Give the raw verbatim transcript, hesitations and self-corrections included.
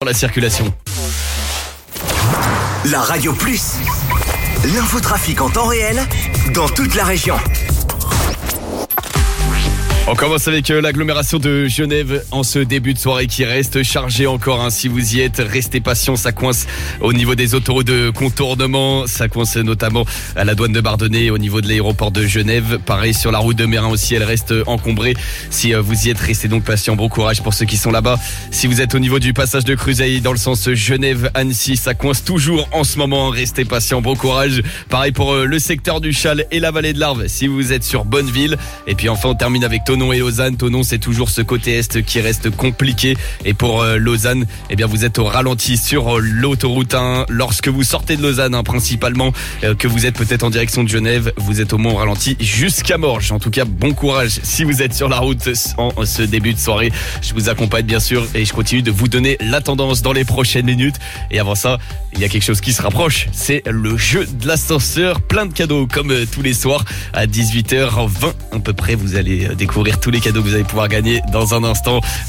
Pour la circulation. La Radio Plus, l'infotrafic en temps réel dans toute la région. On commence avec l'agglomération de Genève en ce début de soirée qui reste chargé encore. Hein, si vous y êtes, restez patient, ça coince au niveau des autoroutes de contournement. Ça coince notamment à la douane de Bardonnay, au niveau de l'aéroport de Genève. Pareil sur la route de Mérin aussi, elle reste encombrée. Si vous y êtes, restez donc patient. Bon courage pour ceux qui sont là-bas. Si vous êtes au niveau du passage de Cruseille dans le sens Genève-Annecy, ça coince toujours en ce moment. Restez patient, bon courage. Pareil pour le secteur du Châle et la vallée de l'Arve si vous êtes sur Bonneville. Et puis enfin, on termine avec Thonon et Lausanne. Thonon, c'est toujours ce côté est qui reste compliqué. Et pour euh, Lausanne, eh bien, vous êtes au ralenti sur euh, l'autoroute un. Lorsque vous sortez de Lausanne, hein, principalement, euh, que vous êtes peut-être en direction de Genève, vous êtes au moins au ralenti jusqu'à Morges. En tout cas, bon courage si vous êtes sur la route en ce début de soirée. Je vous accompagne bien sûr et je continue de vous donner la tendance dans les prochaines minutes. Et avant ça, il y a quelque chose qui se rapproche. C'est le jeu de l'ascenseur. Plein de cadeaux comme euh, tous les soirs à dix-huit heures vingt à peu près. Vous allez découvrir tous les cadeaux que vous allez pouvoir gagner dans un instant.